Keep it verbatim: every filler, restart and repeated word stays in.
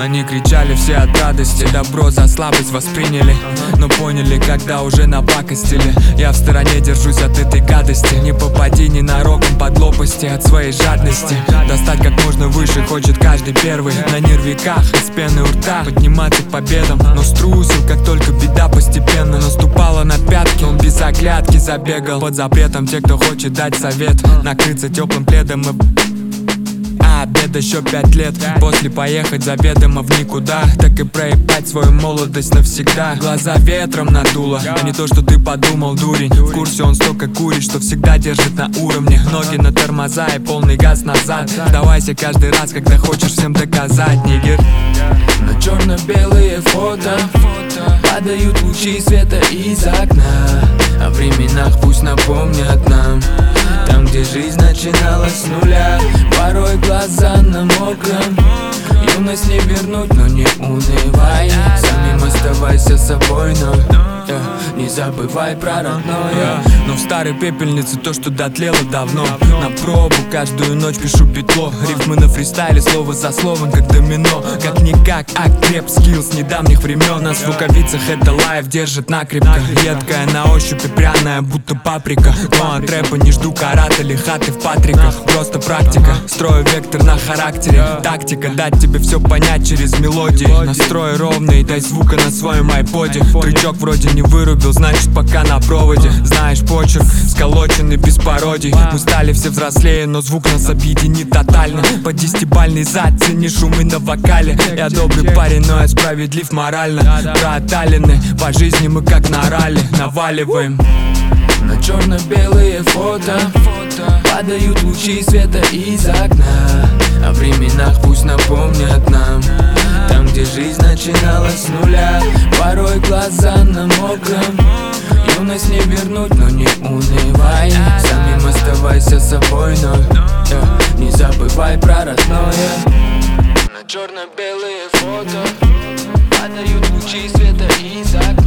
Они кричали все от радости, добро за слабость восприняли, но поняли, когда уже напакостили. Я в стороне держусь от этой гадости. Не попади ненароком под лопасти от своей жадности. Достать как можно выше хочет каждый первый. На нервиках, из пены у рта подниматься к победам. Но струсил, как только беда постепенно наступала на пятки. Он без оглядки забегал под запретом. Те, кто хочет дать совет, накрыться теплым пледом и а обед еще пять лет. После поехать заведомо в никуда. Так и проебать свою молодость навсегда. Глаза ветром надуло, а не то, что ты подумал, дурень. В курсе он столько курит, что всегда держит на уровне. Ноги на тормоза и полный газ назад. Сдавайся каждый раз, когда хочешь всем доказать, нигер. На черно-белые фото падают лучи света из окна. О временах пусть напомнят нам, там, где жизнь начиналась с нуля. Порой глаза на мокром. Юность не вернуть, но не унывай. Самим оставайся собой, но yeah, не забывай про родное. Но в старой пепельнице то, что дотлело давно. На пробу каждую ночь пишу петло. Рифмы на фристайле, слово за словом, как домино. Как-никак, а креп скилл с недавних времен. Нас в рукавицах это лайф держит накрепко. Едкая на ощупь и пряная, будто паприка. Но от рэпа не жду карателей, хаты в патриках. Просто практика, строю вектор на характере. Тактика, дать тебе все понять через мелодии. Настрой ровный, дай звука на своем айподе. Трючок вроде не вырубил, значит пока на проводе. Знаешь почерк, сколоченный без пародий. Мы стали все взрослее, но звук нас объединит тотально. По десятибалльный зад, цени шумы на вокале. Я добрый парень, но я справедлив морально. Прооталены, по жизни мы как на ралли наваливаем. На черно-белые фото падают лучи света из окна. О временах пусть напомнят нам, там, где жизнь начиналась с нуля. Порой глаза на мокром. Юность не вернуть, но не унывай. Самим оставайся собой, но yeah, не забывай про родное. На черно-белые фото падают лучи света из окна.